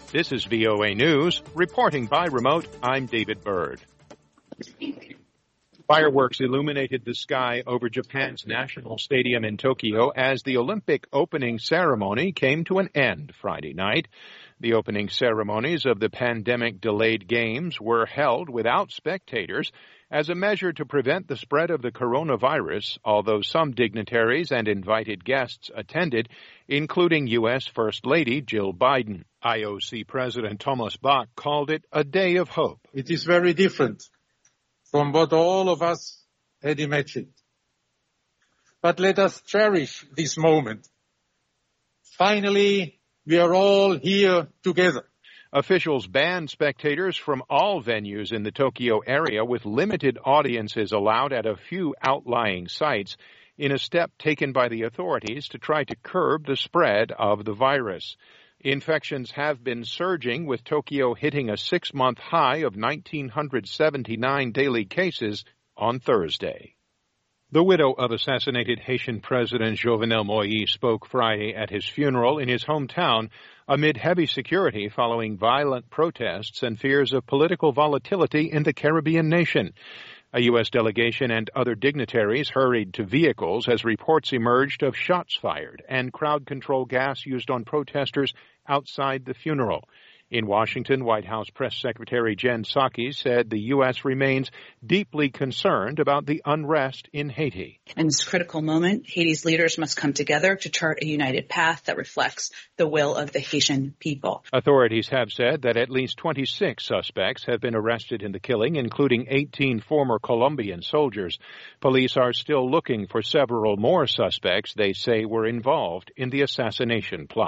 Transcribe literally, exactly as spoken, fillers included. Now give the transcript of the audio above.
This is V O A News. Reporting by remote, I'm David Byrd. Fireworks illuminated the sky over Japan's National Stadium in Tokyo as the Olympic opening ceremony came to an end Friday night. The opening ceremonies of the pandemic-delayed games were held without spectators as a measure to prevent the spread of the coronavirus, although some dignitaries and invited guests attended, including U S First Lady Jill Biden. I O C President Thomas Bach called it a day of hope. It is very different from what all of us had imagined. But let us cherish this moment. Finally, we are all here together. Officials banned spectators from all venues in the Tokyo area, with limited audiences allowed at a few outlying sites, in a step taken by the authorities to try to curb the spread of the virus. Infections have been surging, with Tokyo hitting a six-month high of one thousand nine hundred seventy-nine daily cases on Thursday. The widow of assassinated Haitian President Jovenel Moïse spoke Friday at his funeral in his hometown amid heavy security following violent protests and fears of political volatility in the Caribbean nation. A U S delegation and other dignitaries hurried to vehicles as reports emerged of shots fired and crowd control gas used on protesters outside the funeral. In Washington, White House Press Secretary Jen Psaki said the U S remains deeply concerned about the unrest in Haiti. In this critical moment, Haiti's leaders must come together to chart a united path that reflects the will of the Haitian people. Authorities have said that at least twenty-six suspects have been arrested in the killing, including eighteen former Colombian soldiers. Police are still looking for several more suspects they say were involved in the assassination plot.